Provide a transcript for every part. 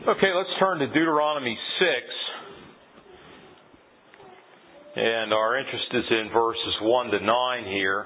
Okay, let's turn to Deuteronomy 6. And our interest is in verses 1 to 9 here.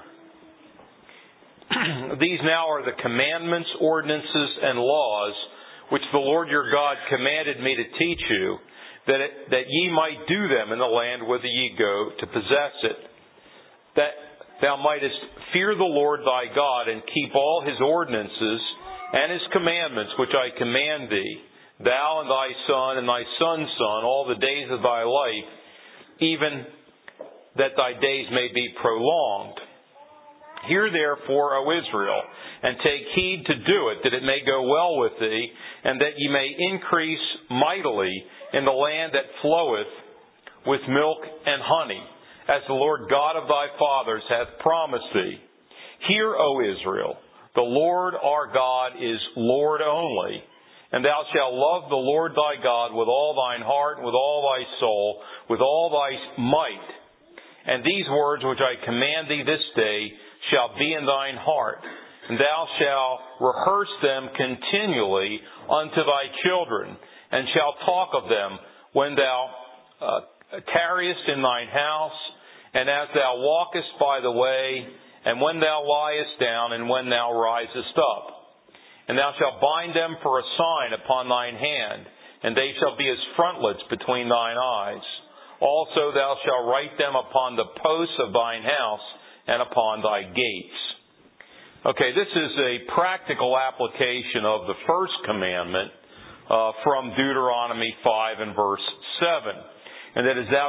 These now are the commandments, ordinances, and laws which the Lord your God commanded me to teach you, that ye might do them in the land whither ye go to possess it, that thou mightest fear the Lord thy God and keep all his ordinances and his commandments which I command thee, thou and thy son and thy son's son, all the days of thy life, even that thy days may be prolonged. Hear therefore, O Israel, and take heed to do it, that it may go well with thee, and that ye may increase mightily in the land that floweth with milk and honey, as the Lord God of thy fathers hath promised thee. Hear, O Israel, the Lord our God is Lord only, and thou shalt love the Lord thy God with all thine heart, and with all thy soul, with all thy might. And these words which I command thee this day shall be in thine heart, and thou shalt rehearse them continually unto thy children, and shalt talk of them when thou tarriest in thine house, and as thou walkest by the way, and when thou liest down, and when thou risest up. And thou shalt bind them for a sign upon thine hand, and they shall be as frontlets between thine eyes. Also thou shalt write them upon the posts of thine house, and upon thy gates. Okay, this is a practical application of the first commandment from Deuteronomy 5 and verse 7. And that is, thou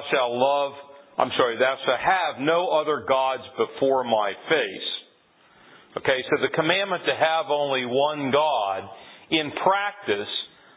shalt have no other gods before my face. Okay, so the commandment to have only one God, in practice,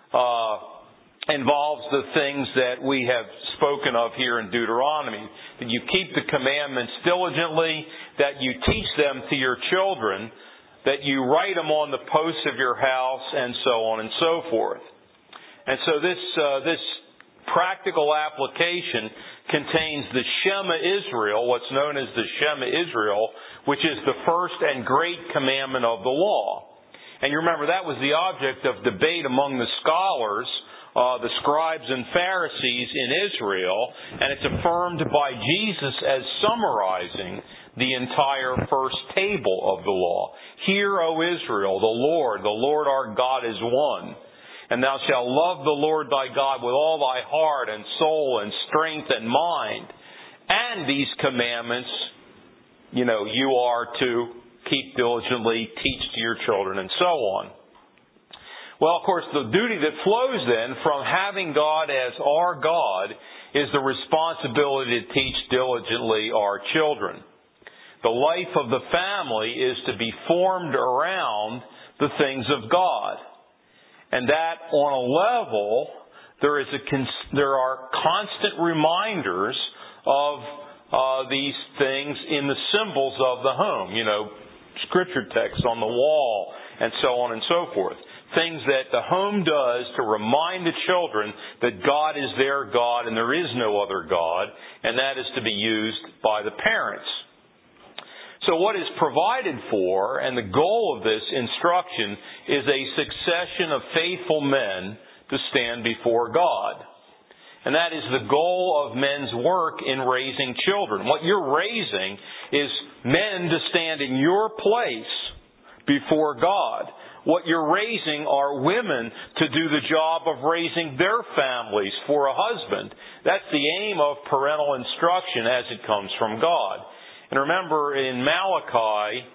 involves the things that we have spoken of here in Deuteronomy. That you keep the commandments diligently, that you teach them to your children, that you write them on the posts of your house, and so on and so forth. And so this practical application contains the Shema Israel, what's known as the Shema Israel, which is the first and great commandment of the law. And you remember that was the object of debate among the scholars, the scribes and Pharisees in Israel, and it's affirmed by Jesus as summarizing the entire first table of the law. Hear, O Israel, the Lord our God is one. And thou shalt love the Lord thy God with all thy heart and soul and strength and mind. And these commandments, you are to keep diligently, teach to your children, and so on. Well, of course, the duty that flows then from having God as our God is the responsibility to teach diligently our children. The life of the family is to be formed around the things of God. And that on a level, there are constant reminders of these things in the symbols of the home. Scripture texts on the wall, and so on and so forth. Things that the home does to remind the children that God is their God and there is no other God, and that is to be used by the parents. So what is provided for, and the goal of this instruction, is a succession of faithful men to stand before God. And that is the goal of men's work in raising children. What you're raising is men to stand in your place before God. What you're raising are women to do the job of raising their families for a husband. That's the aim of parental instruction as it comes from God. And remember in Malachi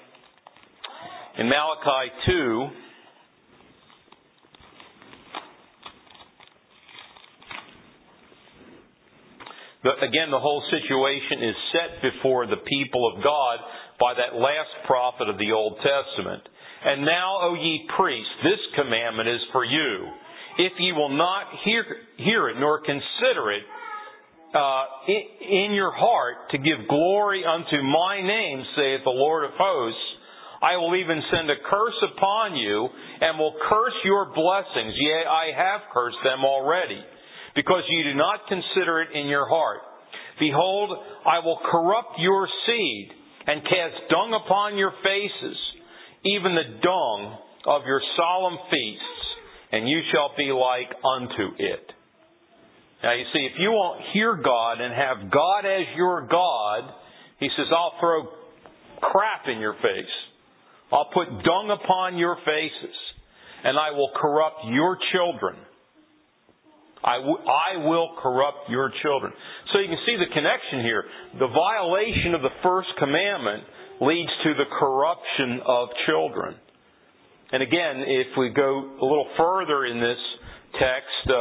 2, again, the whole situation is set before the people of God by that last prophet of the Old Testament. And now, O ye priests, this commandment is for you. If ye will not hear it, nor consider it in your heart to give glory unto my name, saith the Lord of hosts, I will even send a curse upon you, and will curse your blessings. Yea, I have cursed them already, because ye do not consider it in your heart. Behold, I will corrupt your seed, and cast dung upon your faces, even the dung of your solemn feasts, and you shall be like unto it. Now you see, if you won't hear God and have God as your God, He says, I'll throw crap in your face. I'll put dung upon your faces, and I will corrupt your children. I will corrupt your children. So you can see the connection here. The violation of the first commandment leads to the corruption of children. And again, if we go a little further in this text,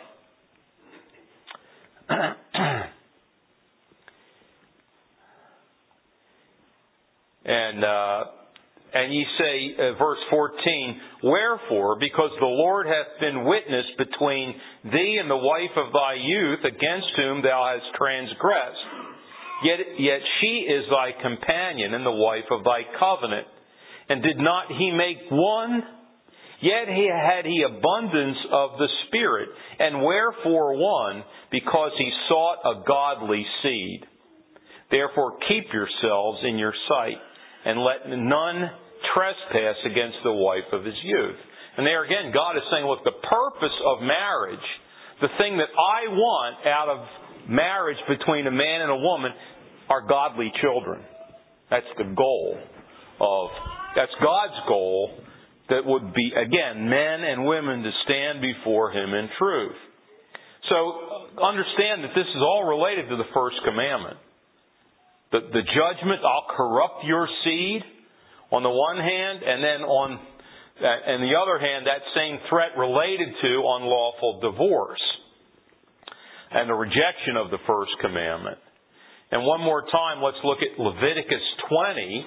and ye say, verse 14, wherefore, because the Lord hath been witness between thee and the wife of thy youth, against whom thou hast transgressed, yet she is thy companion and the wife of thy covenant. And did not he make one? Yet had he abundance of the Spirit. And wherefore one? Because he sought a godly seed. Therefore keep yourselves in your sight, and let none trespass against the wife of his youth. And there again, God is saying, look, the purpose of marriage, the thing that I want out of marriage between a man and a woman, are godly children. That's the goal that's God's goal, that would be, again, men and women to stand before Him in truth. So understand that this is all related to the first commandment. The judgment, I'll corrupt your seed, on the one hand, and then on the other hand, that same threat related to unlawful divorce and the rejection of the first commandment. And one more time, let's look at Leviticus 20,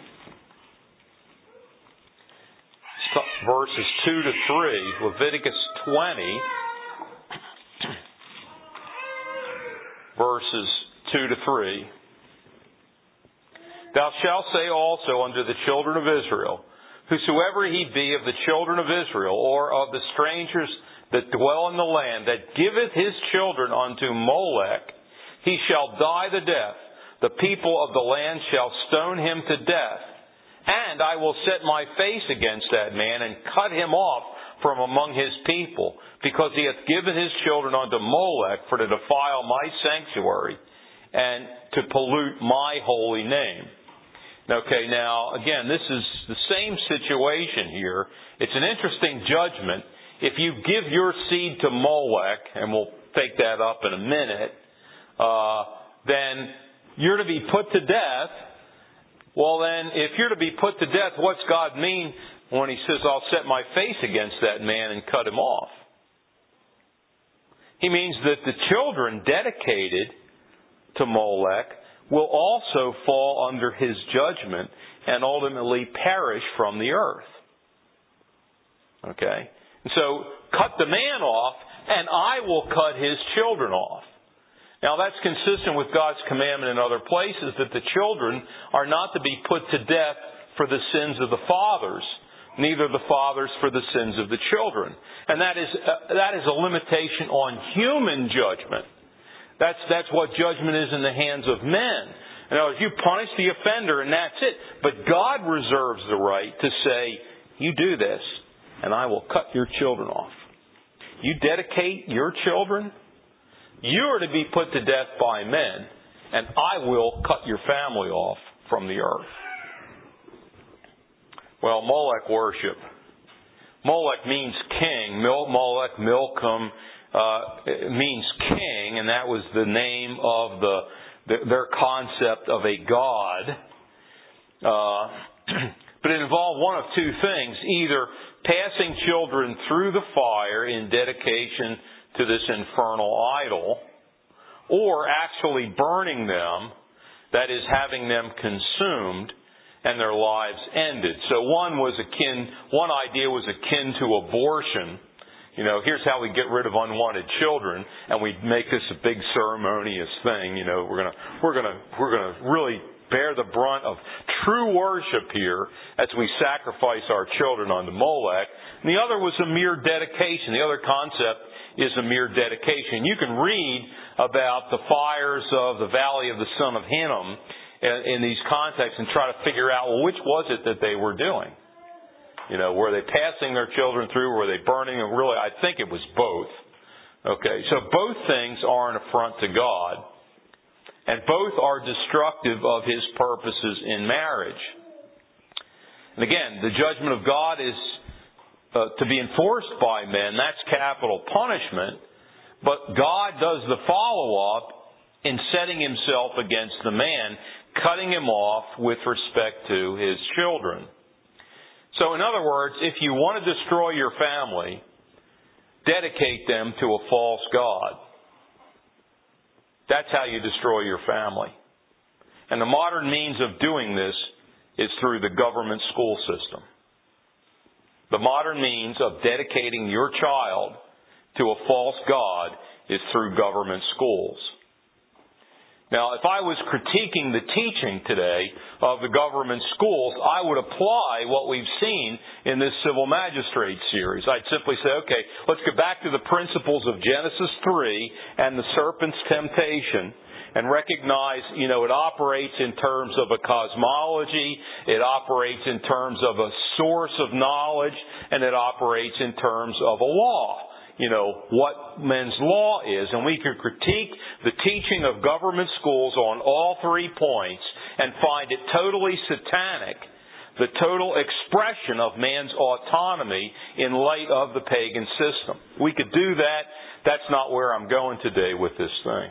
verses 2 to 3. Leviticus 20, verses 2 to 3. Thou shalt say also unto the children of Israel, whosoever he be of the children of Israel, or of the strangers that dwell in the land, that giveth his children unto Molech, he shall die the death. The people of the land shall stone him to death. And I will set my face against that man, and cut him off from among his people, because he hath given his children unto Molech for to defile my sanctuary, and to pollute my holy name. Okay, now, again, this is the same situation here. It's an interesting judgment. If you give your seed to Molech, and we'll take that up in a minute, then you're to be put to death. Well, then, if you're to be put to death, what's God mean when He says, I'll set my face against that man and cut him off? He means that the children dedicated to Molech will also fall under his judgment and ultimately perish from the earth. Okay? And so, cut the man off, and I will cut his children off. Now, that's consistent with God's commandment in other places that the children are not to be put to death for the sins of the fathers, neither the fathers for the sins of the children. And that is a limitation on human judgment. That's what judgment is in the hands of men. In other words, you punish the offender and that's it. But God reserves the right to say, you do this, and I will cut your children off. You dedicate your children, you are to be put to death by men, and I will cut your family off from the earth. Well, Molech worship. Molech means king. Molech, Milcom, means king, and that was the name of their concept of a god. But it involved one of two things: either passing children through the fire in dedication to this infernal idol, or actually burning them, that is, having them consumed and their lives ended. So one idea was akin to abortion. You know, here's how we get rid of unwanted children, and we make this a big ceremonious thing. You know, we're gonna really bear the brunt of true worship here as we sacrifice our children unto Molech. And the other was a mere dedication. The other concept is a mere dedication. You can read about the fires of the valley of the son of Hinnom in these contexts and try to figure out, well, which was it that they were doing? Were they passing their children through? Were they burning them? Really, I think it was both. Okay, so both things are an affront to God, and both are destructive of His purposes in marriage. And again, the judgment of God is to be enforced by men. That's capital punishment. But God does the follow-up in setting Himself against the man, cutting him off with respect to his children. So in other words, if you want to destroy your family, dedicate them to a false god. That's how you destroy your family. And the modern means of doing this is through the government school system. The modern means of dedicating your child to a false god is through government schools. Now, if I was critiquing the teaching today of the government schools, I would apply what we've seen in this civil magistrate series. I'd simply say, okay, let's go back to the principles of Genesis 3 and the serpent's temptation and recognize, it operates in terms of a cosmology, it operates in terms of a source of knowledge, and it operates in terms of a law. What men's law is, and we can critique the teaching of government schools on all 3 points and find it totally satanic, the total expression of man's autonomy in light of the pagan system. We could do that. That's not where I'm going today with this thing.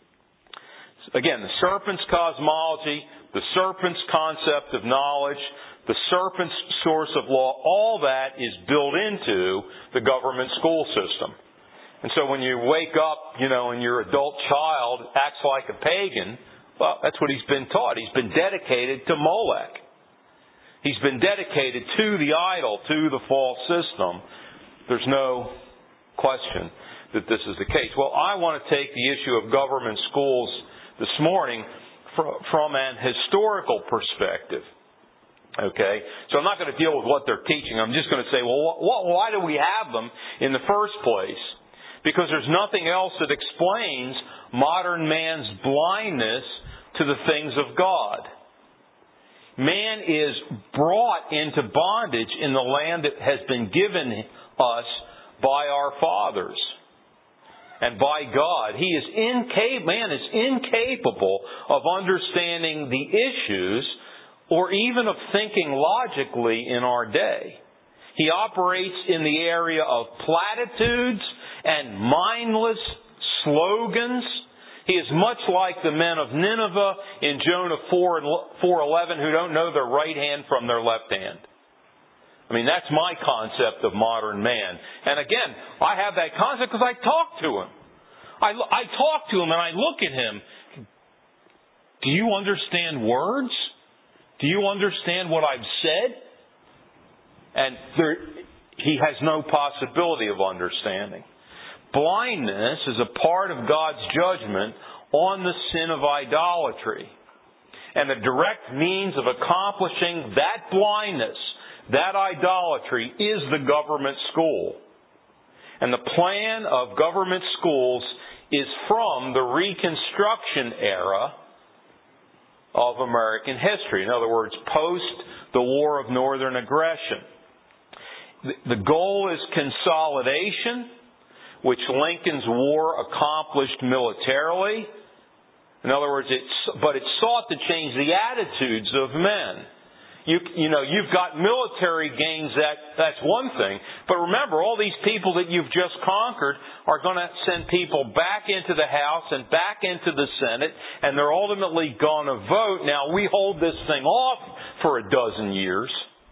Again, the serpent's cosmology, the serpent's concept of knowledge, the serpent's source of law, all that is built into the government school system. And so when you wake up, and your adult child acts like a pagan, well, that's what he's been taught. He's been dedicated to Molech. He's been dedicated to the idol, to the false system. There's no question that this is the case. Well, I want to take the issue of government schools this morning from an historical perspective. Okay, so I'm not going to deal with what they're teaching. I'm just going to say, well, why do we have them in the first place? Because there's nothing else that explains modern man's blindness to the things of God. Man is brought into bondage in the land that has been given us by our fathers and by God. Man is incapable of understanding the issues or even of thinking logically in our day. He operates in the area of platitudes and mindless slogans. He is much like the men of Nineveh in Jonah 4 and 4:11 who don't know their right hand from their left hand. That's my concept of modern man. And again, I have that concept because I talk to him. I talk to him and I look at him. Do you understand words? Do you understand what I've said? And he has no possibility of understanding. Blindness is a part of God's judgment on the sin of idolatry. And the direct means of accomplishing that blindness, that idolatry, is the government school. And the plan of government schools is from the Reconstruction era of American history. In other words, post the War of Northern Aggression. The goal is consolidation, which Lincoln's war accomplished militarily. In other words, it sought to change the attitudes of men. You've got military gains, that's one thing. But remember, all these people that you've just conquered are going to send people back into the House and back into the Senate, and they're ultimately going to vote. Now, we hold this thing off for a dozen years,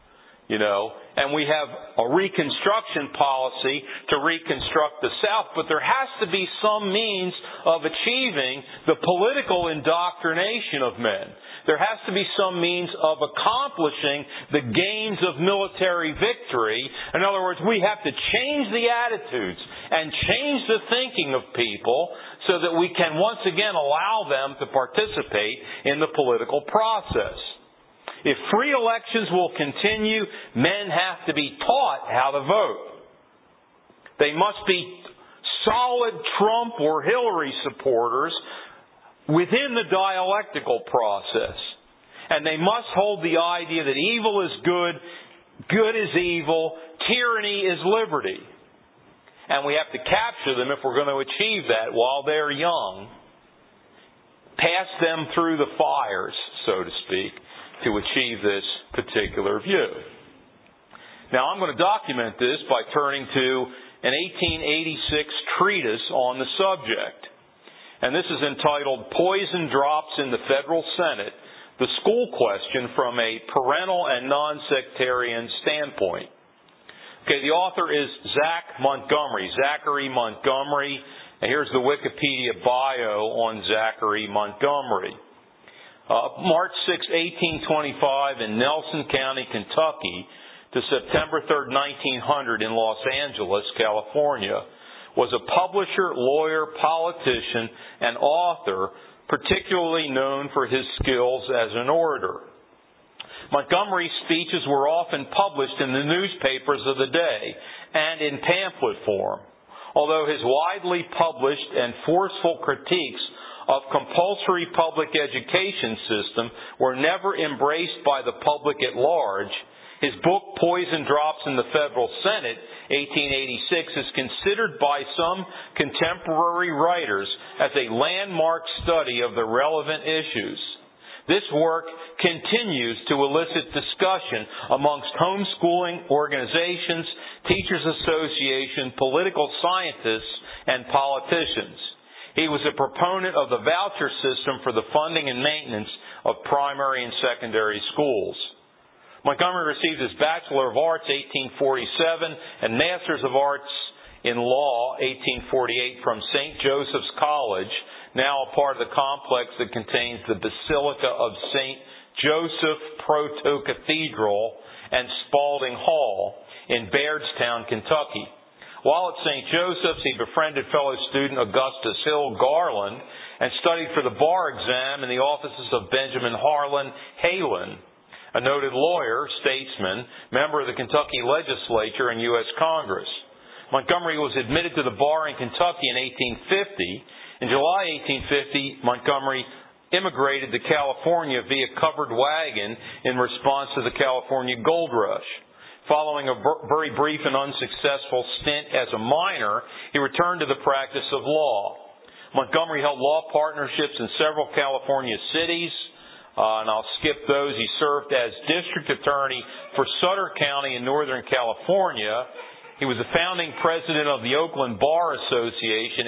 and we have a reconstruction policy to reconstruct the South, but there has to be some means of achieving the political indoctrination of men. There has to be some means of accomplishing the gains of military victory. In other words, we have to change the attitudes and change the thinking of people so that we can once again allow them to participate in the political process. If free elections will continue, men have to be taught how to vote. They must be solid Trump or Hillary supporters within the dialectical process. And they must hold the idea that evil is good good is evil, tyranny is liberty. And we have to capture them if we're going to achieve that while they're young. Pass them through the fires, so to speak, to achieve this particular view. Now, I'm going to document this by turning to an 1886 treatise on the subject. And this is entitled Poison Drops in the Federal Senate, the School Question from a Parental and Non-Sectarian Standpoint. Okay, the author is Zachary Montgomery. And here's the Wikipedia bio on Zachary Montgomery. March 6, 1825 in Nelson County, Kentucky, to September 3, 1900 in Los Angeles, California, was a publisher, lawyer, politician, and author, particularly known for his skills as an orator. Montgomery's speeches were often published in the newspapers of the day and in pamphlet form, although his widely published and forceful critiques of compulsory public education system were never embraced by the public at large. His book, Poison Drops in the Federal Senate, 1886, is considered by some contemporary writers as a landmark study of the relevant issues. This work continues to elicit discussion amongst homeschooling organizations, teachers' associations, political scientists, and politicians. He was a proponent of the voucher system for the funding and maintenance of primary and secondary schools. Montgomery received his Bachelor of Arts, 1847, and Master's of Arts in Law, 1848, from St. Joseph's College, now a part of the complex that contains the Basilica of St. Joseph Proto-Cathedral and Spalding Hall in Bairdstown, Kentucky. While at St. Joseph's, he befriended fellow student Augustus Hill Garland and studied for the bar exam in the offices of Benjamin Harlan Halen, a noted lawyer, statesman, member of the Kentucky legislature and U.S. Congress. Montgomery was admitted to the bar in Kentucky in 1850. In July 1850, Montgomery immigrated to California via covered wagon in response to the California Gold Rush. Following a very brief and unsuccessful stint as a miner, he returned to the practice of law. Montgomery held law partnerships in several California cities, and I'll skip those. He served as district attorney for Sutter County in Northern California. He was the founding president of the Oakland Bar Association,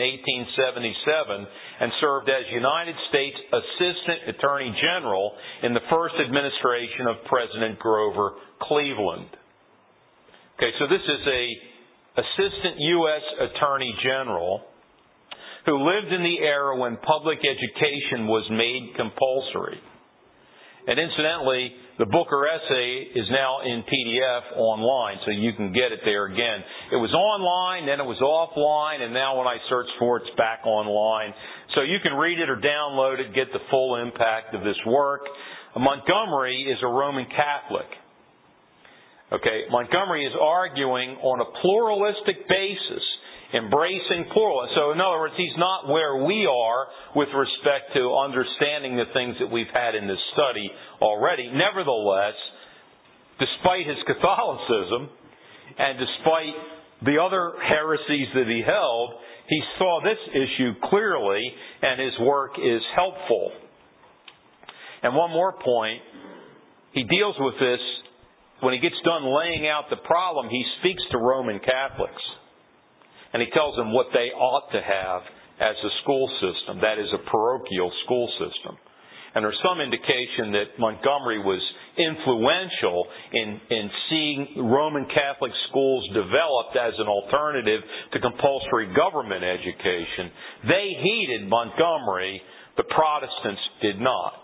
1877, and served as United States Assistant Attorney General in the first administration of President Grover Cleveland. Okay, so this is a Assistant U.S. Attorney General who lived in the era when public education was made compulsory. And incidentally, the book or essay is now in PDF online, so you can get it there again. It was online, then it was offline, and now when I search for it, it's back online. So you can read it or download it, get the full impact of this work. Montgomery is a Roman Catholic. Okay, Montgomery is arguing on a pluralistic basis, embracing pluralism. So in other words, he's not where we are with respect to understanding the things that we've had in this study already. Nevertheless, despite his Catholicism and despite the other heresies that he held, he saw this issue clearly, and his work is helpful. And one more point, he deals with this when he gets done laying out the problem. He speaks to Roman Catholics. And he tells them what they ought to have as a school system, that is a parochial school system. And there's some indication that Montgomery was influential in seeing Roman Catholic schools developed as an alternative to compulsory government education. They heeded Montgomery, the Protestants did not.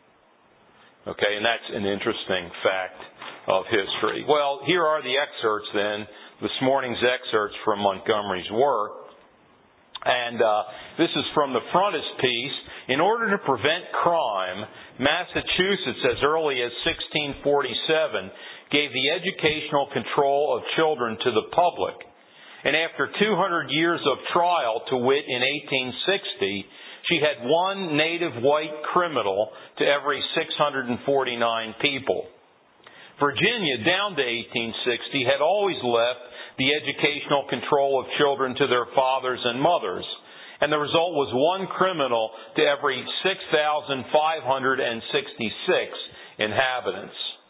Okay, and that's an interesting fact of history. Well, here are the excerpts then, this morning's excerpts from Montgomery's work. And this is from the frontispiece. In order to prevent crime, Massachusetts, as early as 1647, gave the educational control of children to the public. And after 200 years of trial, to wit in 1860, she had one native white criminal to every 649 people. Virginia, down to 1860, had always left the educational control of children to their fathers and mothers, and the result was one criminal to every 6,566 inhabitants.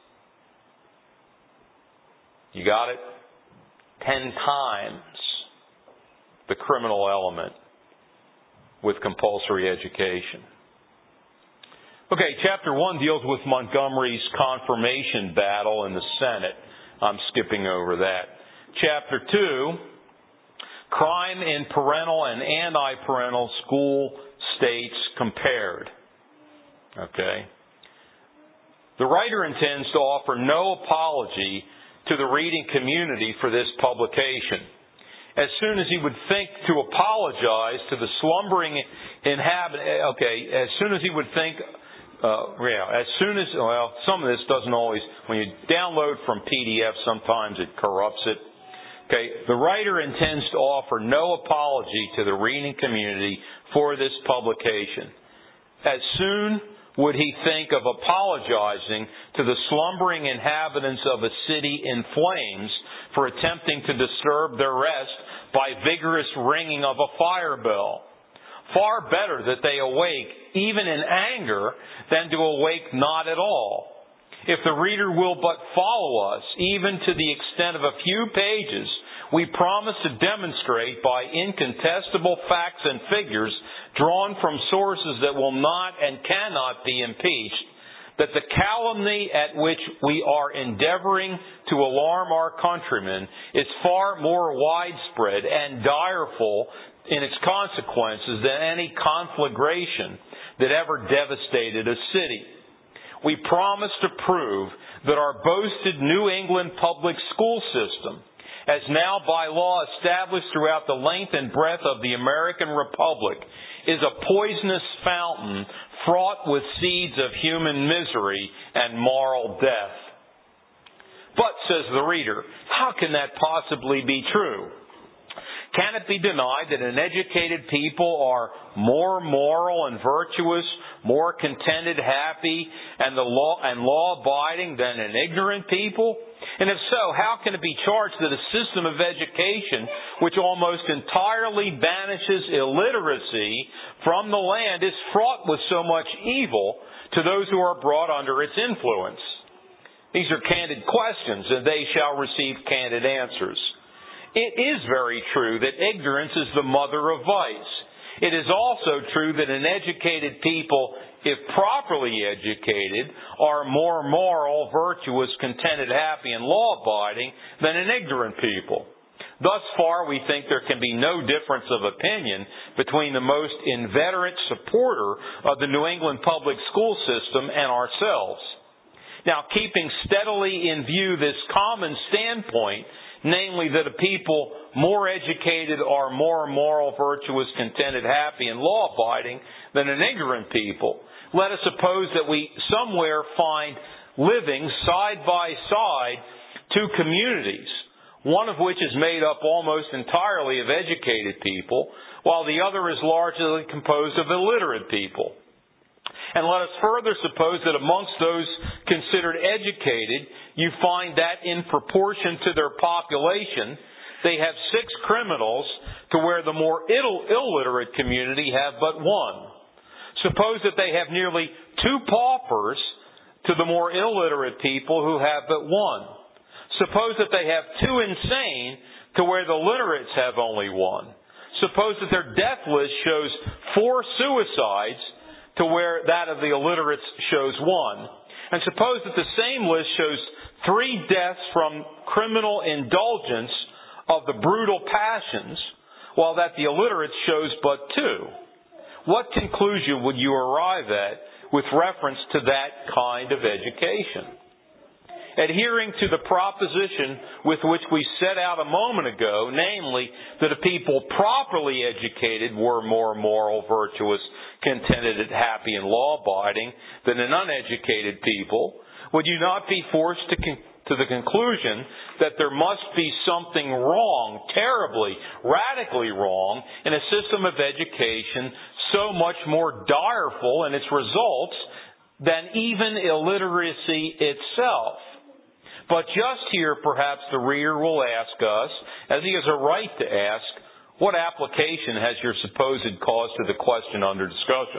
You got it? 10 times the criminal element with compulsory education. Okay, chapter 1 deals with Montgomery's confirmation battle in the Senate. I'm skipping over that. Chapter 2, crime in parental and anti-parental school states compared. Okay. The writer intends to offer no apology to the reading community for this publication. As soon as he would think to apologize to the slumbering inhabitant, some of this doesn't always, when you download from PDF, sometimes it corrupts it. Okay, the writer intends to offer no apology to the reading community for this publication. As soon would he think of apologizing to the slumbering inhabitants of a city in flames for attempting to disturb their rest by vigorous ringing of a fire bell. Far better that they awake, even in anger, than to awake not at all. If the reader will but follow us, even to the extent of a few pages, we promise to demonstrate by incontestable facts and figures drawn from sources that will not and cannot be impeached, that the calumny at which we are endeavoring to alarm our countrymen is far more widespread and direful in its consequences than any conflagration that ever devastated a city. We promise to prove that our boasted New England public school system, as now by law established throughout the length and breadth of the American Republic, is a poisonous fountain fraught with seeds of human misery and moral death. But, says the reader, how can that possibly be true? Can it be denied that an educated people are more moral and virtuous, more contented, happy, and law-abiding than an ignorant people? And if so, how can it be charged that a system of education which almost entirely banishes illiteracy from the land is fraught with so much evil to those who are brought under its influence? These are candid questions, and they shall receive candid answers. It is very true that ignorance is the mother of vice. It is also true that an educated people, if properly educated, are more moral, virtuous, contented, happy, and law-abiding than an ignorant people. Thus far, we think there can be no difference of opinion between the most inveterate supporter of the New England public school system and ourselves. Now, keeping steadily in view this common standpoint, namely that a people more educated are more moral, virtuous, contented, happy, and law-abiding than an ignorant people, let us suppose that we somewhere find living side by side two communities, one of which is made up almost entirely of educated people, while the other is largely composed of illiterate people. And let us further suppose that amongst those considered educated, you find that in proportion to their population, they have 6 criminals to where the more illiterate community have but 1. Suppose that they have nearly 2 paupers to the more illiterate people who have but 1. Suppose that they have 2 insane to where the literates have only 1. Suppose that their death list shows 4 suicides to where that of the illiterates shows 1. And suppose that the same list shows 3 deaths from criminal indulgence of the brutal passions, while that the illiterates shows but 2. What conclusion would you arrive at with reference to that kind of education? Adhering to the proposition with which we set out a moment ago, namely that a people properly educated were more moral, virtuous, contented, happy, and law-abiding than an uneducated people, would you not be forced to the conclusion that there must be something wrong, terribly, radically wrong, in a system of education so much more direful in its results than even illiteracy itself? But just here, perhaps the reader will ask us, as he has a right to ask, what application has your supposed cause to the question under discussion?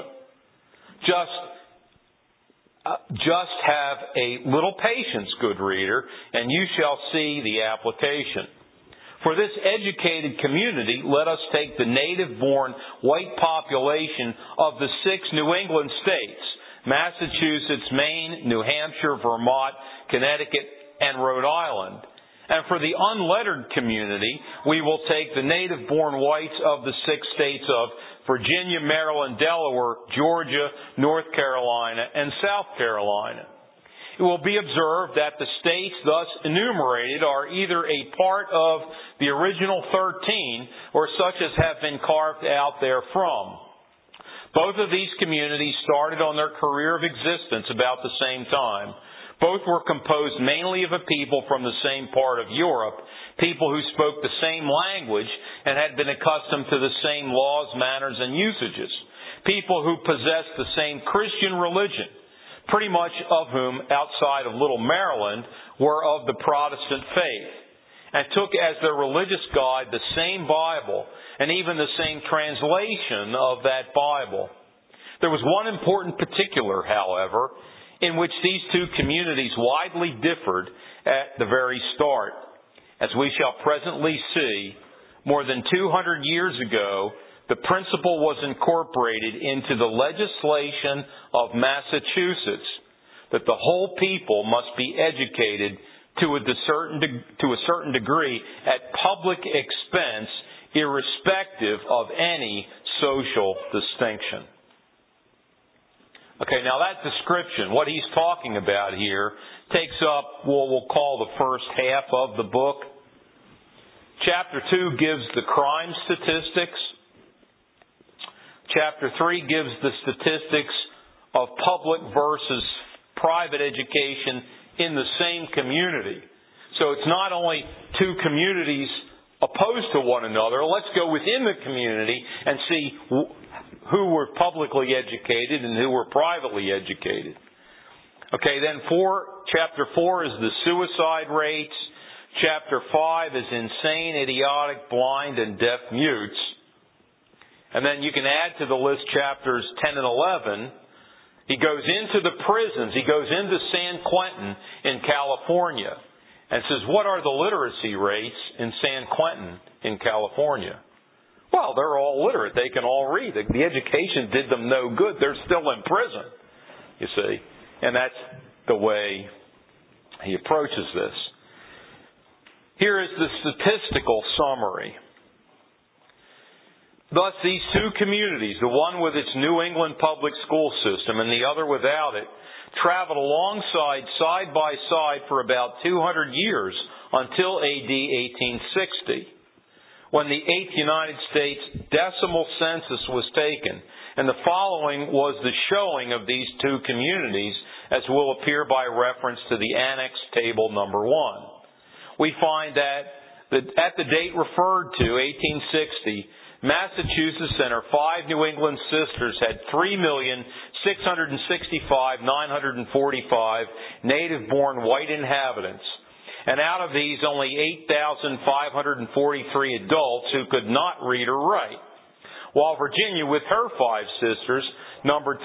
Just have a little patience, good reader, and you shall see the application. For this educated community, let us take the native-born white population of the 6 New England states, Massachusetts, Maine, New Hampshire, Vermont, Connecticut, and Rhode Island. And for the unlettered community, we will take the native-born whites of the 6 states of Virginia, Maryland, Delaware, Georgia, North Carolina, and South Carolina. It will be observed that the states thus enumerated are either a part of the original 13 or such as have been carved out therefrom. Both of these communities started on their career of existence about the same time. Both were composed mainly of a people from the same part of Europe, people who spoke the same language and had been accustomed to the same laws, manners, and usages, people who possessed the same Christian religion, pretty much of whom, outside of Little Maryland, were of the Protestant faith, and took as their religious guide the same Bible and even the same translation of that Bible. There was one important particular, however, in which these 2 communities widely differed at the very start. As we shall presently see, more than 200 years ago, the principle was incorporated into the legislation of Massachusetts that the whole people must be educated to a certain degree at public expense, irrespective of any social distinction. Okay, now that description, what he's talking about here, takes up what we'll call the first half of the book. Chapter 2 gives the crime statistics. Chapter 3 gives the statistics of public versus private education in the same community. So it's not only 2 communities opposed to one another. Let's go within the community and see who were publicly educated and who were privately educated. Okay, then chapter 4 is the suicide rates. Chapter 5 is insane, idiotic, blind, and deaf mutes. And then you can add to the list chapters 10 and 11. He goes into the prisons. He goes into San Quentin in California and says, what are the literacy rates in San Quentin in California? Well, they're all literate. They can all read. The education did them no good. They're still in prison, you see. And that's the way he approaches this. Here is the statistical summary. Thus, these 2 communities, the one with its New England public school system and the other without it, traveled alongside side by side for about 200 years until AD 1860. When the 8th United States decimal census was taken, and the following was the showing of these 2 communities, as will appear by reference to the Annex Table number 1. We find that at the date referred to, 1860, Massachusetts and her 5 New England sisters had 3,665,945 native-born white inhabitants. And out of these, only 8,543 adults who could not read or write. While Virginia, with her 5 sisters, numbered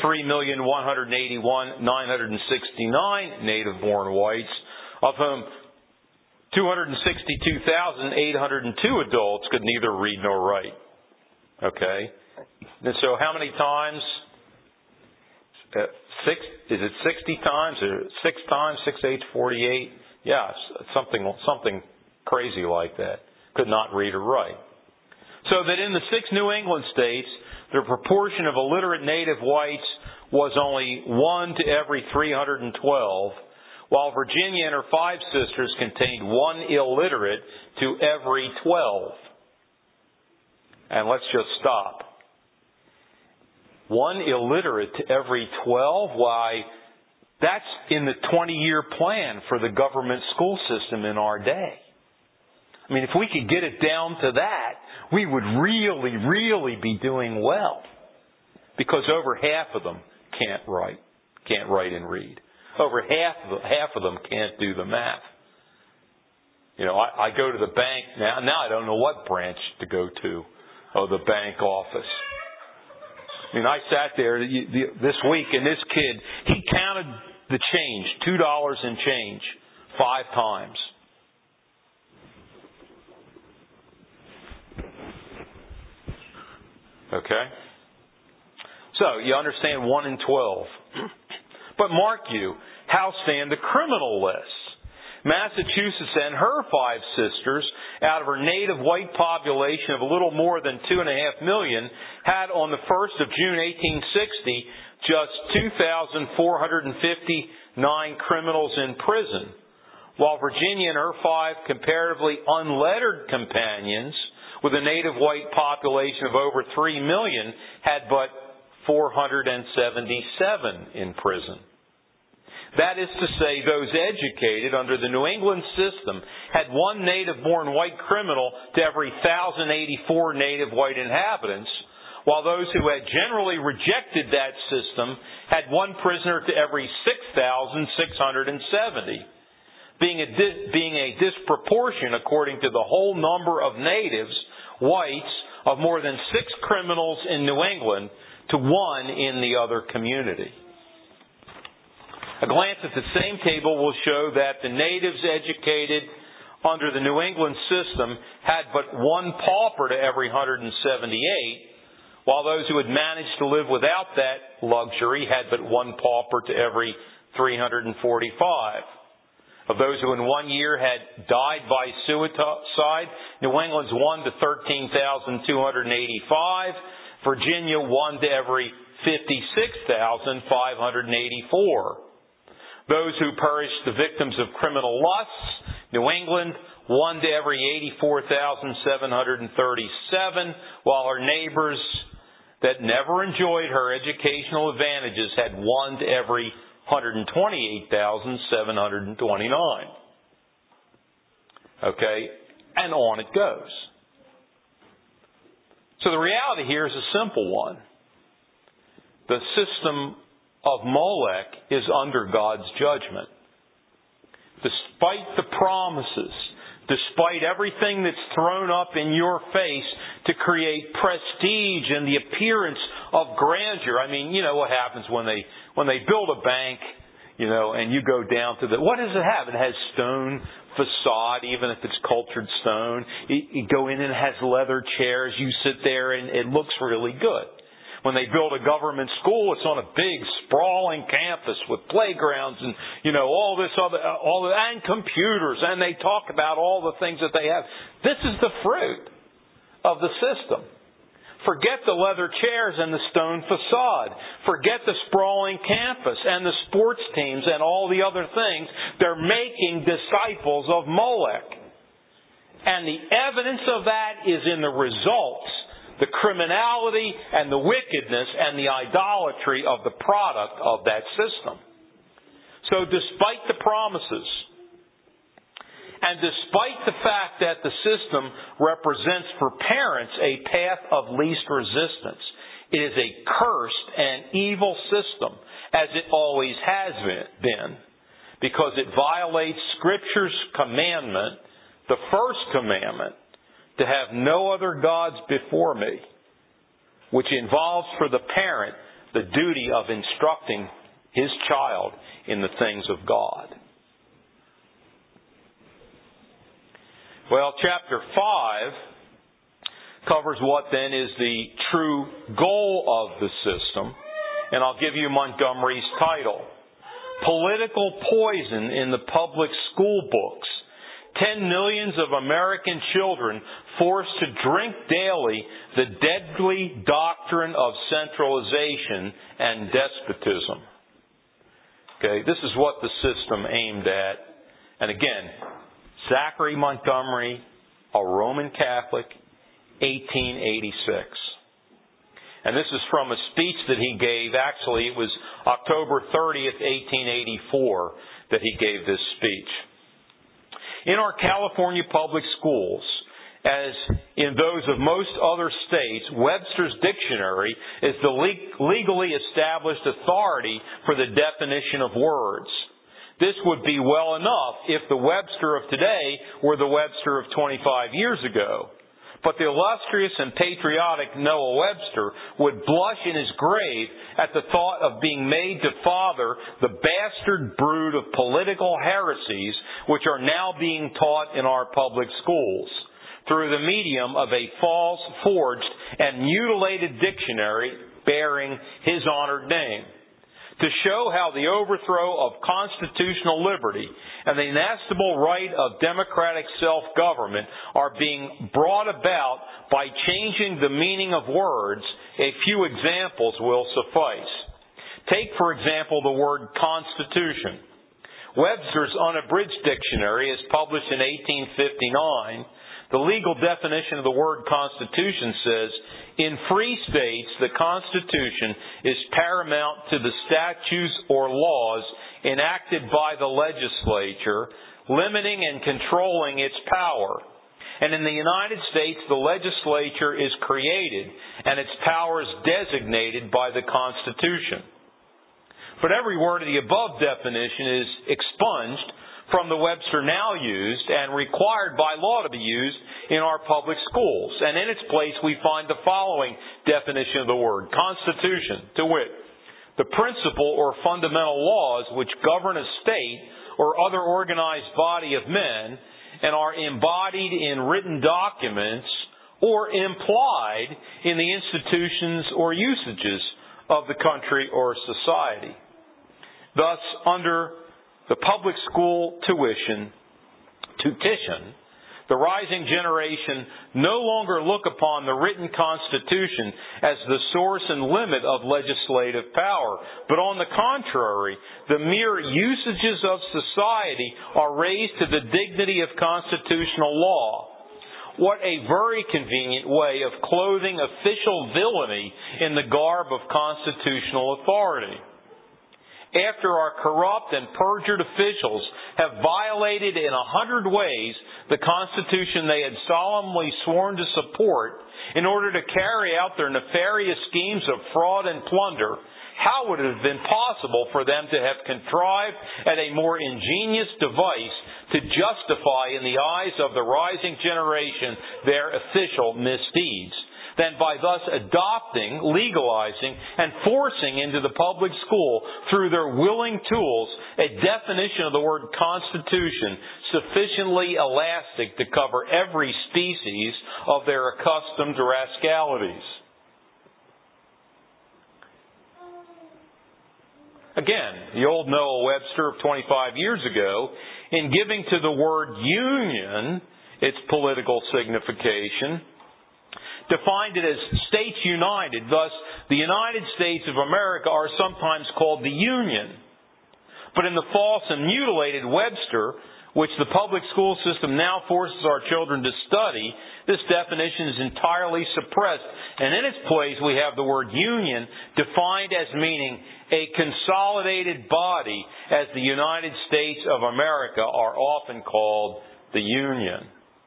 3,181,969 native-born whites, of whom 262,802 adults could neither read nor write. Okay? And so how many times? 6? Is it 60 times? Or 6 times? 6, 8, 48? Yes, something crazy like that. Could not read or write. So that in the 6 New England states, the proportion of illiterate native whites was only 1 to every 312, while Virginia and her 5 sisters contained 1 illiterate to every 12. And let's just stop. 1 illiterate to every 12? Why, that's in the 20-year plan for the government school system in our day. I mean, if we could get it down to that, we would really, really be doing well. Because over half of them can't write and read. Over half of them can't do the math. I go to the bank now. Now I don't know what branch to go to of the bank office. I sat there this week, and this kid, he counted the change, $2 and change, 5 times. Okay? So, you understand 1 in 12. But mark you, how stand the criminal lists? Massachusetts and her 5 sisters, out of her native white population of a little more than 2.5 million, had on the 1st of June 1860 just 2,459 criminals in prison, while Virginia and her 5 comparatively unlettered companions, with a native white population of over 3 million, had but 477 in prison. That is to say, those educated under the New England system had 1 native-born white criminal to every 1,084 native white inhabitants, while those who had generally rejected that system had 1 prisoner to every 6,670. Being a disproportion, according to the whole number of natives, whites, of more than 6 criminals in New England to 1 in the other community. A glance at the same table will show that the natives educated under the New England system had but 1 pauper to every 178, while those who had managed to live without that luxury had but 1 pauper to every 345. Of those who in 1 year had died by suicide, New England's 1 to 13,285, Virginia 1 to every 56,584. Those who perished the victims of criminal lusts, New England 1 to every 84,737, while her neighbors that never enjoyed her educational advantages had 1 to every 128,729. Okay, and on it goes. So the reality here is a simple one. The system of Molech is under God's judgment. Despite the promises, despite everything that's thrown up in your face to create prestige and the appearance of grandeur. You know what happens when they build a bank, and you go down to what does it have? It has stone facade, even if it's cultured stone. You go in and it has leather chairs. You sit there and it looks really good. When they build a government school, it's on a big, sprawling campus with playgrounds and, all this other, and computers, and they talk about all the things that they have. This is the fruit of the system. Forget the leather chairs and the stone facade. Forget the sprawling campus and the sports teams and all the other things. They're making disciples of Molech. And the evidence of that is in the results. The criminality and the wickedness and the idolatry of the product of that system. So despite the promises, and despite the fact that the system represents for parents a path of least resistance, it is a cursed and evil system, as it always has been, because it violates Scripture's commandment, the first commandment, to have no other gods before me, which involves for the parent the duty of instructing his child in the things of God. Well, chapter 5 covers what then is the true goal of the system, and I'll give you Montgomery's title. Political Poison in the Public School Books. 10 millions of American children forced to drink daily the deadly doctrine of centralization and despotism. Okay, this is what the system aimed at. And again, Zachary Montgomery, a Roman Catholic, 1886. And this is from a speech that he gave. Actually, it was October 30th, 1884 that he gave this speech. In our California public schools, as in those of most other states, Webster's Dictionary is the legally established authority for the definition of words. This would be well enough if the Webster of today were the Webster of 25 years ago. But the illustrious and patriotic Noah Webster would blush in his grave at the thought of being made to father the bastard brood of political heresies which are now being taught in our public schools through the medium of a false, forged, and mutilated dictionary bearing his honored name. To show how the overthrow of constitutional liberty and the inestimable right of democratic self-government are being brought about by changing the meaning of words, a few examples will suffice. Take, for example, the word Constitution. Webster's Unabridged Dictionary, as published in 1859, the legal definition of the word Constitution says, in free states, the Constitution is paramount to the statutes or laws enacted by the legislature, limiting and controlling its power. And in the United States, the legislature is created and its powers designated by the Constitution. But every word of the above definition is expunged from the Webster now used and required by law to be used in our public schools. And in its place we find the following definition of the word, Constitution, to wit, the principal or fundamental laws which govern a state or other organized body of men and are embodied in written documents or implied in the institutions or usages of the country or society. Thus, under the public school tutition, the rising generation no longer look upon the written Constitution as the source and limit of legislative power, but on the contrary, the mere usages of society are raised to the dignity of constitutional law. What a very convenient way of clothing official villainy in the garb of constitutional authority. After our corrupt and perjured officials have violated in 100 ways the Constitution they had solemnly sworn to support in order to carry out their nefarious schemes of fraud and plunder, how would it have been possible for them to have contrived at a more ingenious device to justify in the eyes of the rising generation their official misdeeds than by thus adopting, legalizing, and forcing into the public school through their willing tools a definition of the word Constitution sufficiently elastic to cover every species of their accustomed rascalities. Again, the old Noah Webster of 25 years ago, in giving to the word union its political signification, defined it as states united. Thus, the United States of America are sometimes called the Union. But in the false and mutilated Webster, which the public school system now forces our children to study, this definition is entirely suppressed. And in its place, we have the word union defined as meaning a consolidated body, as the United States of America are often called the Union.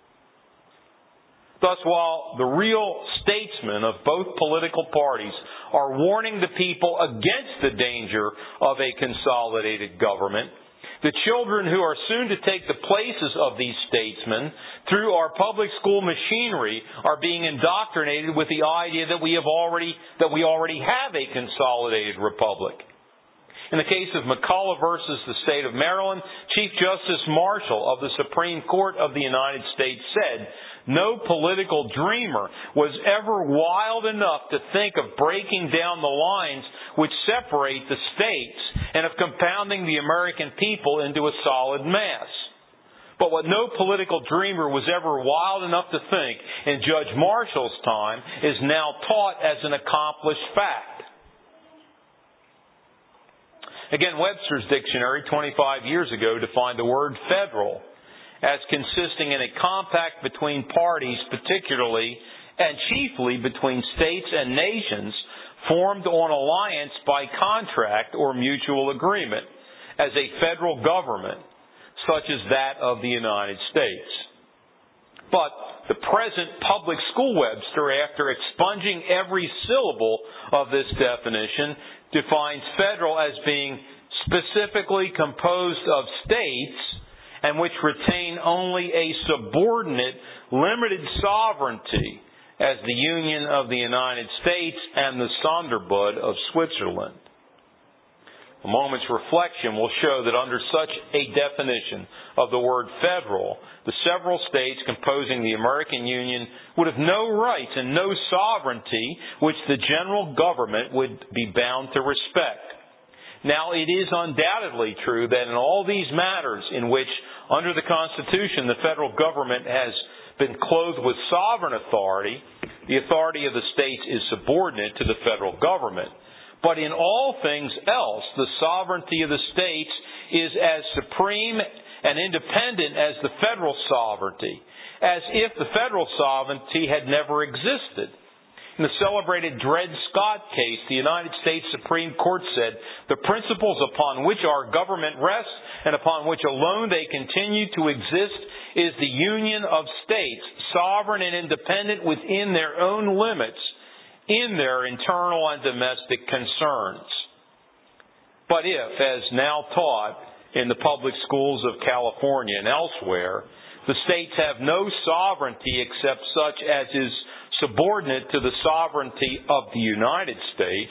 Thus, while the real statesmen of both political parties are warning the people against the danger of a consolidated government, the children who are soon to take the places of these statesmen through our public school machinery are being indoctrinated with the idea that we already have a consolidated republic. In the case of McCulloch versus the state of Maryland, Chief Justice Marshall of the Supreme Court of the United States said, "No political dreamer was ever wild enough to think of breaking down the lines which separate the states and of compounding the American people into a solid mass. But what no political dreamer was ever wild enough to think in Judge Marshall's time is now taught as an accomplished fact." Again, Webster's dictionary 25 years ago defined the word federal as consisting in a compact between parties, particularly and chiefly between states and nations, formed on alliance by contract or mutual agreement, as a federal government, such as that of the United States. But the present public school Webster, after expunging every syllable of this definition, defines federal as being specifically composed of states and which retain only a subordinate, limited sovereignty as the Union of the United States and the Sonderbund of Switzerland. A moment's reflection will show that under such a definition of the word federal, the several states composing the American Union would have no rights and no sovereignty which the general government would be bound to respect. Now, it is undoubtedly true that in all these matters in which, under the Constitution, the federal government has been clothed with sovereign authority, the authority of the states is subordinate to the federal government. But in all things else, the sovereignty of the states is as supreme and independent as the federal sovereignty, as if the federal sovereignty had never existed. In the celebrated Dred Scott case, the United States Supreme Court said, "The principles upon which our government rests and upon which alone they continue to exist is the union of states, sovereign and independent within their own limits, in their internal and domestic concerns." But if, as now taught in the public schools of California and elsewhere, the states have no sovereignty except such as is subordinate to the sovereignty of the United States,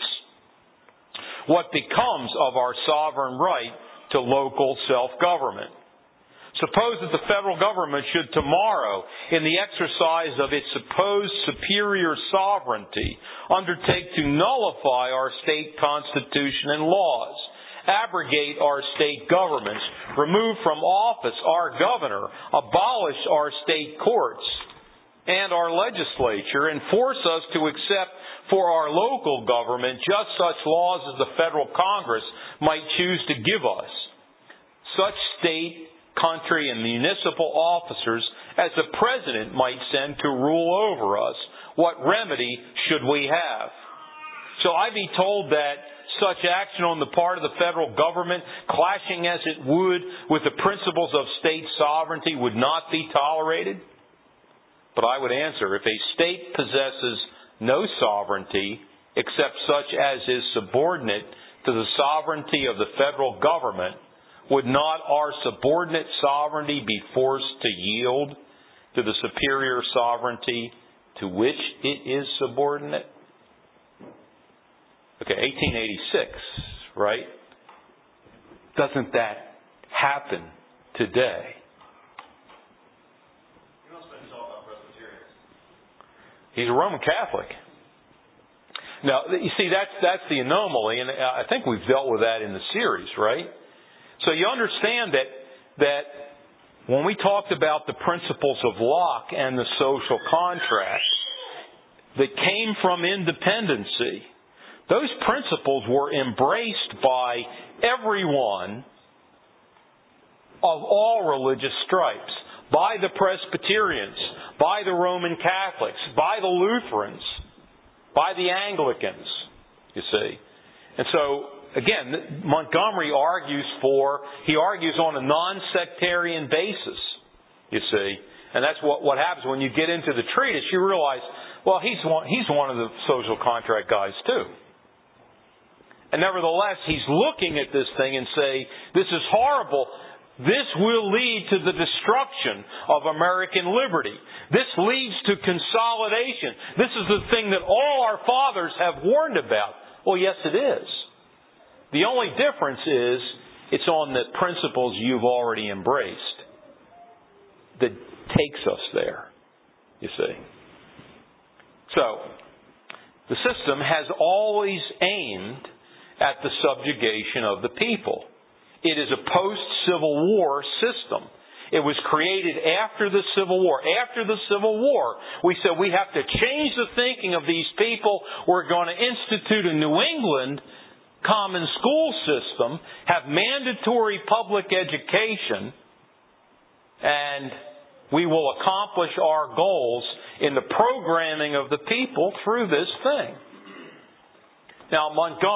what becomes of our sovereign right to local self-government? Suppose that the federal government should tomorrow, in the exercise of its supposed superior sovereignty, undertake to nullify our state constitution and laws, abrogate our state governments, remove from office our governor, abolish our state courts and our legislature, and force us to accept for our local government just such laws as the federal Congress might choose to give us. Such state, country, and municipal officers as the President might send to rule over us, what remedy should we have? Shall I be told that such action on the part of the federal government, clashing as it would with the principles of state sovereignty, would not be tolerated? But I would answer, if a state possesses no sovereignty except such as is subordinate to the sovereignty of the federal government, would not our subordinate sovereignty be forced to yield to the superior sovereignty to which it is subordinate? Okay, 1886, right? Doesn't that happen today? He's a Roman Catholic. Now, you see, that's the anomaly, and I think we've dealt with that in the series, right? So you understand that when we talked about the principles of Locke and the social contract that came from independency, those principles were embraced by everyone of all religious stripes, by the Presbyterians, by the Roman Catholics, by the Lutherans, by the Anglicans, you see. And so, again, Montgomery argues on a non-sectarian basis, you see. And that's what happens when you get into the treatise. You realize, well, he's one of the social contract guys too. And nevertheless, he's looking at this thing and say, this is horrible. This will lead to the destruction of American liberty. This leads to consolidation. This is the thing that all our fathers have warned about. Well, yes, it is. The only difference is it's on the principles you've already embraced that takes us there, you see. So, the system has always aimed at the subjugation of the people. It is a post-Civil War system. It was created after the Civil War. After the Civil War, we said we have to change the thinking of these people. We're going to institute a New England common school system, have mandatory public education, and we will accomplish our goals in the programming of the people through this thing. Now,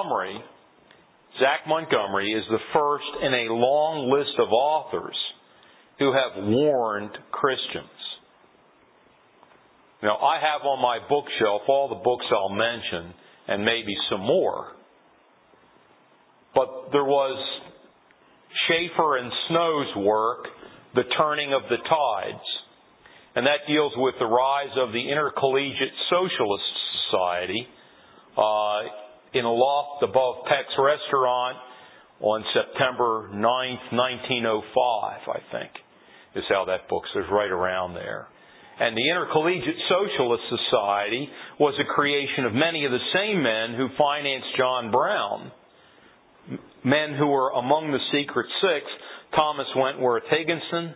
Zach Montgomery is the first in a long list of authors who have warned Christians. Now, I have on my bookshelf all the books I'll mention and maybe some more. But there was Schaefer and Snow's work, The Turning of the Tides. And that deals with the rise of the Intercollegiate Socialist Society in a loft above Peck's Restaurant on September 9th, 1905, I think, is how that book says, right around there. And the Intercollegiate Socialist Society was a creation of many of the same men who financed John Brown, men who were among the Secret Six: Thomas Wentworth Higginson,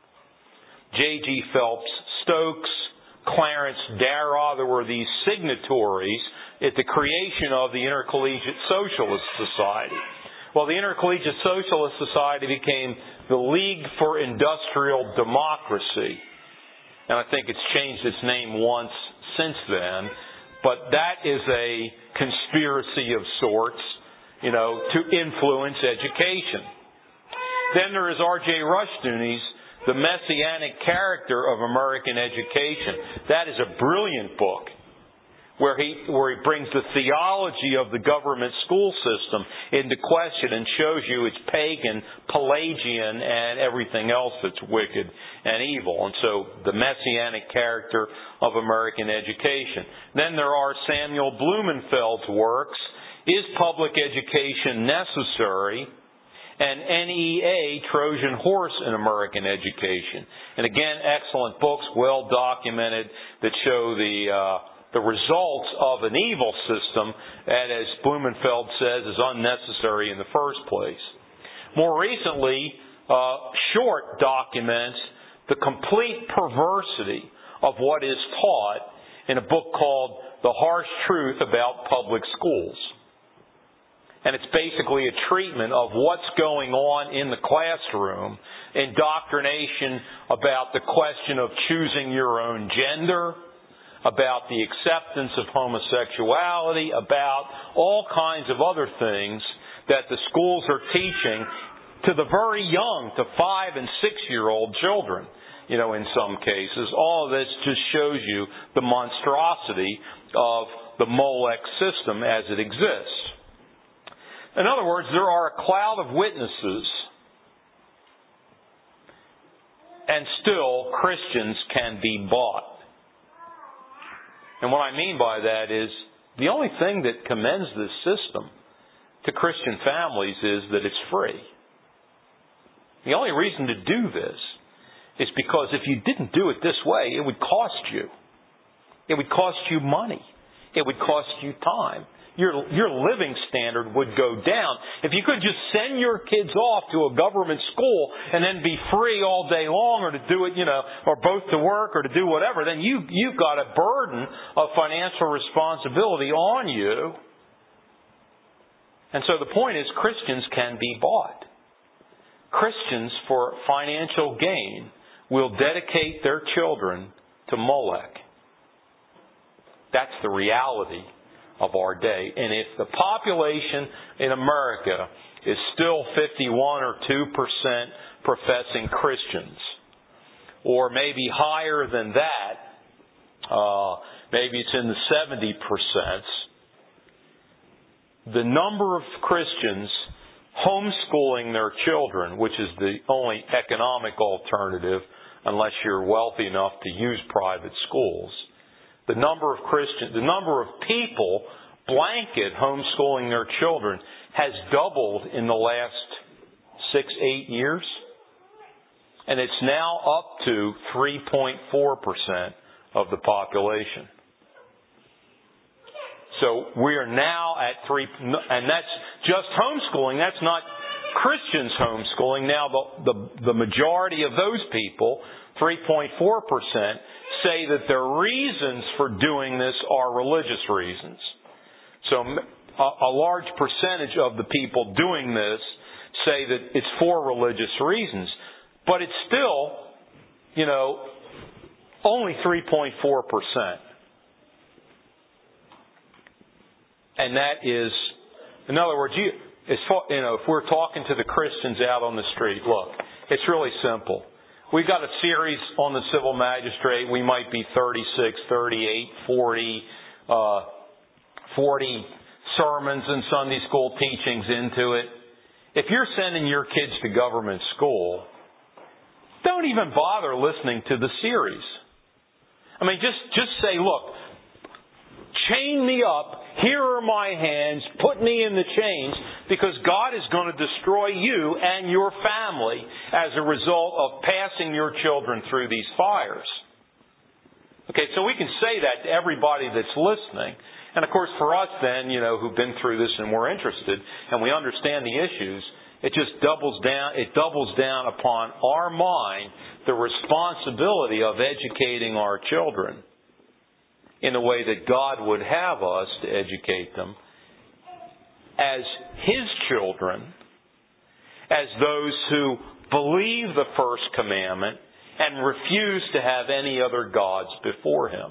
J.G. Phelps Stokes, Clarence Darragh. There were these signatories at the creation of the Intercollegiate Socialist Society. Well, the Intercollegiate Socialist Society became the League for Industrial Democracy. And I think it's changed its name once since then. But that is a conspiracy of sorts, to influence education. Then there is R.J. Rushdoony's The Messianic Character of American Education. That is a brilliant book where he brings the theology of the government school system into question and shows you it's pagan, Pelagian, and everything else that's wicked and evil. And so, the Messianic Character of American Education. Then there are Samuel Blumenfeld's works, Is Public Education Necessary? And NEA, Trojan Horse in American Education. And again, excellent books, well documented, that show the results of an evil system that, as Blumenfeld says, is unnecessary in the first place. More recently, Short documents the complete perversity of what is taught in a book called The Harsh Truth About Public Schools. And it's basically a treatment of what's going on in the classroom, indoctrination about the question of choosing your own gender, about the acceptance of homosexuality, about all kinds of other things that the schools are teaching to the very young, to 5- and 6-year-old children, in some cases. All of this just shows you the monstrosity of the Molech system as it exists. In other words, there are a cloud of witnesses, and still Christians can be bought. And what I mean by that is, the only thing that commends this system to Christian families is that it's free. The only reason to do this is because if you didn't do it this way, it would cost you. It would cost you money. It would cost you time. Your living standard would go down. If you could just send your kids off to a government school and then be free all day long, or to do it, or both to work or to do whatever, then you've got a burden of financial responsibility on you. And so the point is, Christians can be bought. Christians, for financial gain, will dedicate their children to Molech. That's the reality of our day. And if the population in America is still 51 or 2% professing Christians, or maybe higher than that, maybe it's in the 70%, the number of Christians homeschooling their children, which is the only economic alternative unless you're wealthy enough to use private schools, the number of people blanket homeschooling their children has doubled in the last 6-8 years. And it's now up to 3.4% of the population. So we are now at and that's just homeschooling. That's not Christians homeschooling. Now the majority of those people, 3.4%, say that their reasons for doing this are religious reasons. So a large percentage of the people doing this say that it's for religious reasons. But it's still, only 3.4%. And that is, in other words, if we're talking to the Christians out on the street, look, it's really simple. We've got a series on the civil magistrate. We might be 36, 38, 40 sermons and Sunday school teachings into it. if you're sending your kids to government school, don't even bother listening to the series. I mean, just say, look, chain me up. Here are my hands. Put me in the chains, because God is going to destroy you and your family as a result of passing your children through these fires. Okay, so we can say that to everybody that's listening. And of course, for us then, who've been through this and we're interested and we understand the issues, it just doubles down upon our mind the responsibility of educating our children in the way that God would have us to educate them as His children, as those who believe the first commandment and refuse to have any other gods before Him.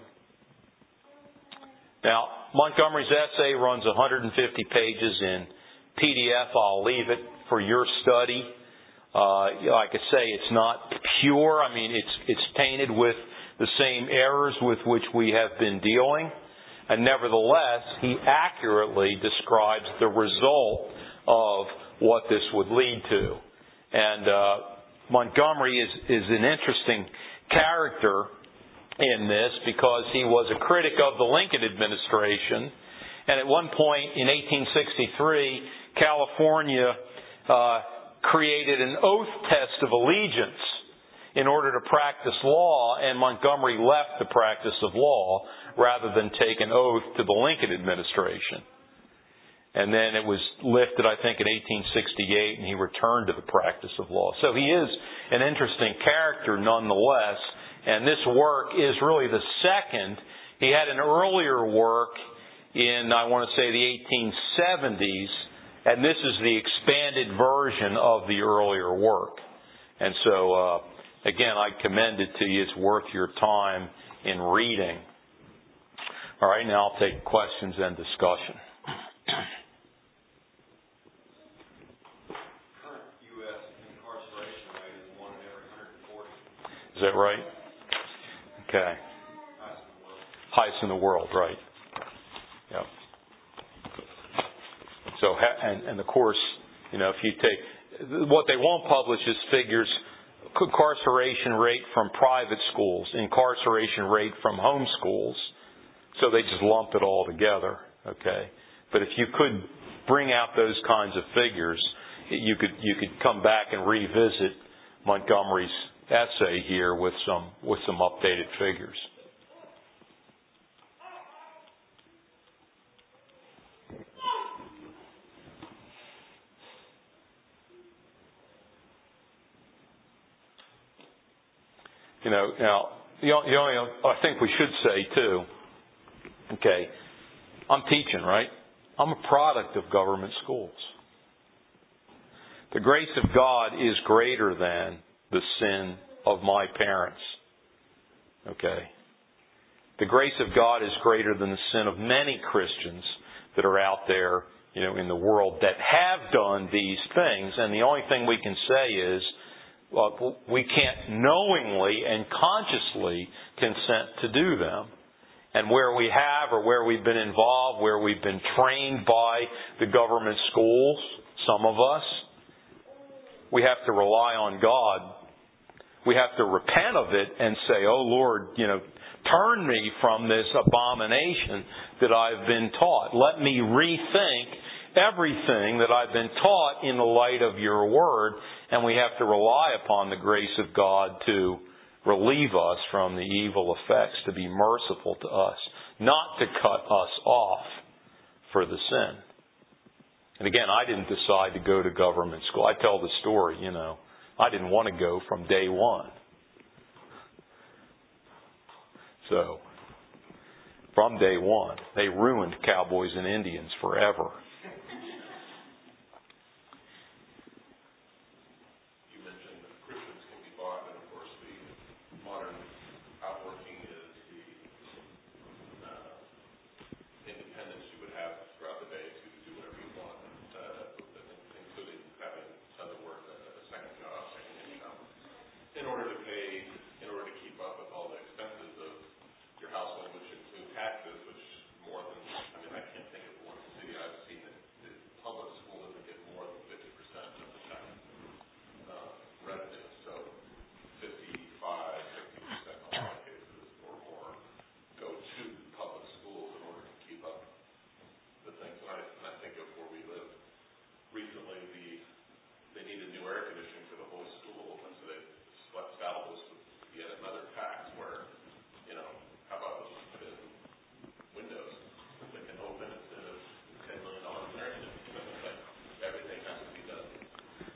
Now, Montgomery's essay runs 150 pages in PDF. I'll leave it for your study. Like I say, it's not pure. I mean, it's tainted with the same errors with which we have been dealing. And nevertheless, he accurately describes the result of what this would lead to. And Montgomery is an interesting character in this because he was a critic of the Lincoln administration. And at one point in 1863, California created an oath test of allegiance in order to practice law, and Montgomery left the practice of law rather than take an oath to the Lincoln administration. And then it was lifted, I think, in 1868, and he returned to the practice of law. So he is an interesting character nonetheless, and this work is really the second. He had an earlier work in, I want to say, the 1870s, and this is the expanded version of the earlier work. And so, again, I commend it to you. It's worth your time in reading. All right, now I'll take questions and discussion. Current U.S. incarceration rate is 1 in every 140. Is that right? Okay. Highest in the world, right. Yep. So, and of course, if you take, what they won't publish is figures, incarceration rate from private schools, incarceration rate from home schools. So they just lump it all together, okay? But if you could bring out those kinds of figures, you could come back and revisit Montgomery's essay here with some updated figures. Now, the only I think we should say too, okay, I'm teaching, right? I'm a product of government schools. The grace of God is greater than the sin of my parents. Okay? The grace of God is greater than the sin of many Christians that are out there, in the world that have done these things. And the only thing we can say is, we can't knowingly and consciously consent to do them. And where we have or where we've been involved, where we've been trained by the government schools, some of us, we have to rely on God. We have to repent of it and say, oh Lord, turn me from this abomination that I've been taught. Let me rethink everything that I've been taught in the light of your word. And we have to rely upon the grace of God to relieve us from the evil effects, to be merciful to us, not to cut us off for the sin. And again, I didn't decide to go to government school. I tell the story, I didn't want to go from day one. So, from day one, they ruined cowboys and Indians forever. Household, which include taxes, which more than, I can't think of one city I've seen that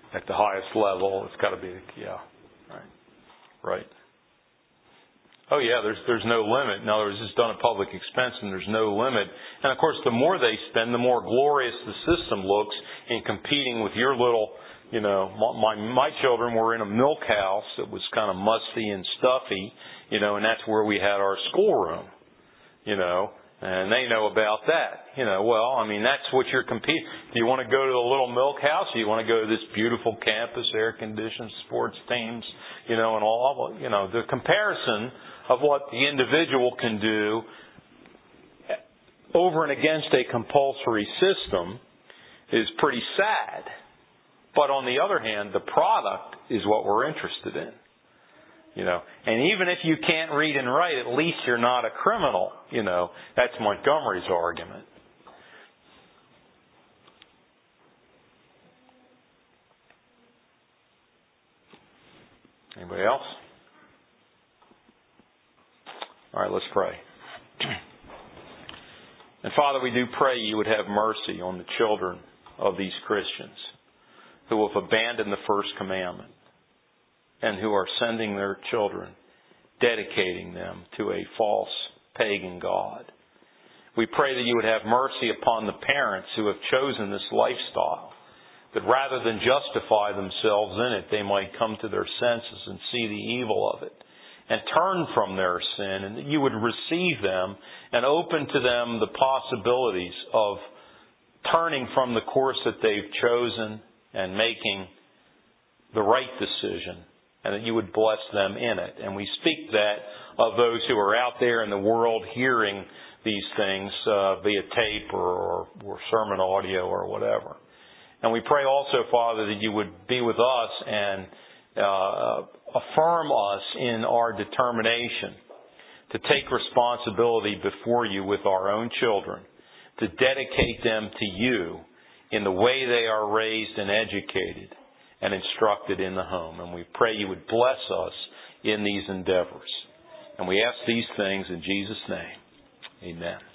At the highest level, it's got to be, right. Oh yeah, there's no limit. In other words, it's done at public expense and there's no limit. And of course, the more they spend, the more glorious the system looks in competing with your little, my children were in a milk house that was kind of musty and stuffy, and that's where we had our schoolroom, and they know about that. That's what you're competing. Do you want to go to the little milk house, or do you want to go to this beautiful campus, air-conditioned sports teams, and all, the comparison of what the individual can do over and against a compulsory system is pretty sad. But on the other hand, the product is what we're interested in. And even if you can't read and write, at least you're not a criminal. That's Montgomery's argument. Anybody else? All right, let's pray. And Father, we do pray you would have mercy on the children of these Christians who have abandoned the first commandment and who are sending their children, dedicating them to a false pagan god. We pray that you would have mercy upon the parents who have chosen this lifestyle, that rather than justify themselves in it, they might come to their senses and see the evil of it and turn from their sin, and that you would receive them and open to them the possibilities of turning from the course that they've chosen and making the right decision, and that you would bless them in it. And we speak that of those who are out there in the world hearing these things via tape or sermon audio or whatever. And we pray also, Father, that you would be with us and affirm us in our determination to take responsibility before you with our own children, to dedicate them to you in the way they are raised and educated and instructed in the home. And we pray you would bless us in these endeavors. And we ask these things in Jesus' name. Amen.